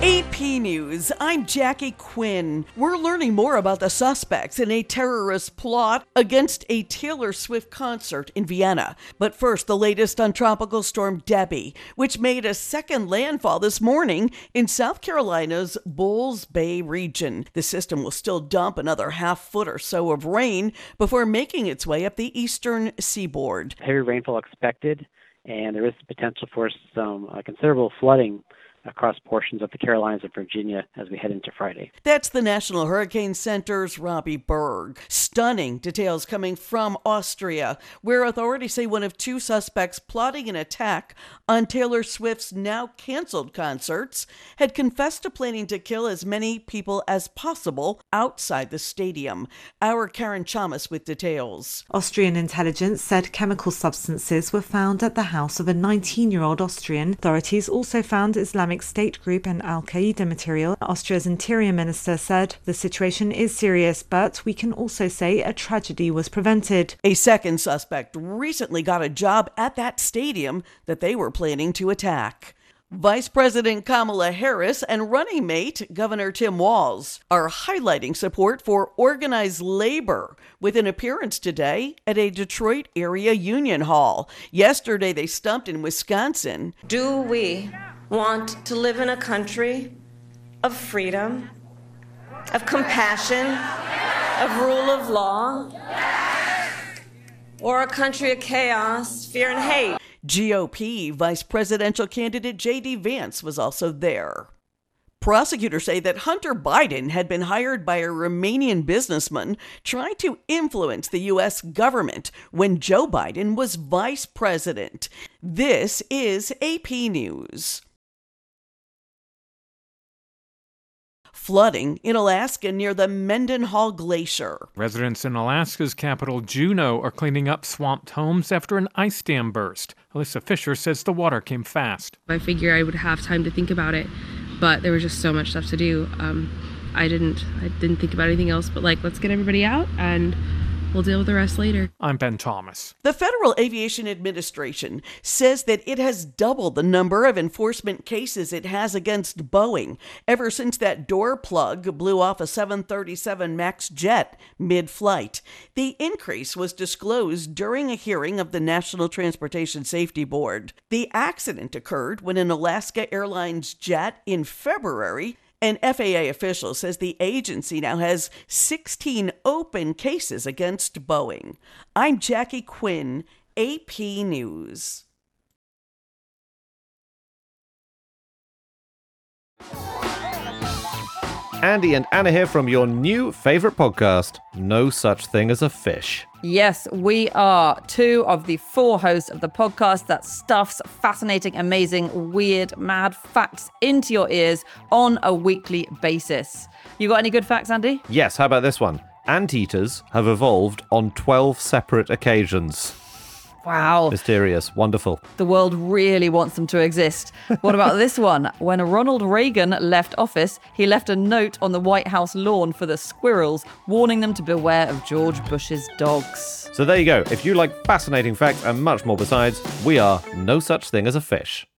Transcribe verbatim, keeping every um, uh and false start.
A P News, I'm Jackie Quinn. We're learning more about the suspects in a terrorist plot against a Taylor Swift concert in Vienna. But first, the latest on Tropical Storm Debbie, which made a second landfall this morning in South Carolina's Bulls Bay region. The system will still dump another half foot or so of rain before making its way up the eastern seaboard. Heavy rainfall expected, and there is potential for some uh, considerable flooding across portions of the Carolinas and Virginia as we head into Friday. That's the National Hurricane Center's Robbie Berg. Stunning details coming from Austria, where authorities say one of two suspects plotting an attack on Taylor Swift's now canceled concerts had confessed to planning to kill as many people as possible outside the stadium. Our Karen Chamas with details. Austrian intelligence said chemical substances were found at the house of a nineteen-year-old Austrian. Authorities also found Islamic State group and Al-Qaeda material. Austria's interior minister said the situation is serious, but we can also say a tragedy was prevented. A second suspect recently got a job at that stadium that they were planning to attack. Vice President Kamala Harris and running mate Governor Tim Walz are highlighting support for organized labor with an appearance today at a Detroit area union hall. Yesterday, they stumped in Wisconsin. Do we want to live in a country of freedom, of compassion, of rule of law, or a country of chaos, fear, and hate? G O P vice presidential candidate J D Vance was also there. Prosecutors say that Hunter Biden had been hired by a Romanian businessman trying to influence the U S government when Joe Biden was vice president. This is A P News. Flooding in Alaska near the Mendenhall Glacier. Residents in Alaska's capital, Juneau, are cleaning up swamped homes after an ice dam burst. Alyssa Fisher says the water came fast. I figure I would have time to think about it, but there was just so much stuff to do. Um, I didn't I didn't think about anything else but like, let's get everybody out and we'll deal with the rest later. I'm Ben Thomas. The Federal Aviation Administration says that it has doubled the number of enforcement cases it has against Boeing ever since that door plug blew off a seven thirty-seven MAX jet mid-flight. The increase was disclosed during a hearing of the National Transportation Safety Board. The accident occurred when an Alaska Airlines jet in February. An F A A official says the agency now has sixteen open cases against Boeing. I'm Jackie Quinn, A P News. Andy and Anna here from your new favourite podcast, No Such Thing as a Fish. Yes, we are two of the four hosts of the podcast that stuffs fascinating, amazing, weird, mad facts into your ears on a weekly basis. You got any good facts, Andy? Yes, how about this one? Anteaters have evolved on twelve separate occasions. Wow. Mysterious. Wonderful. The world really wants them to exist. What about this one? When Ronald Reagan left office, he left a note on the White House lawn for the squirrels, warning them to beware of George Bush's dogs. So there you go. If you like fascinating facts and much more besides, we are No Such Thing as a Fish.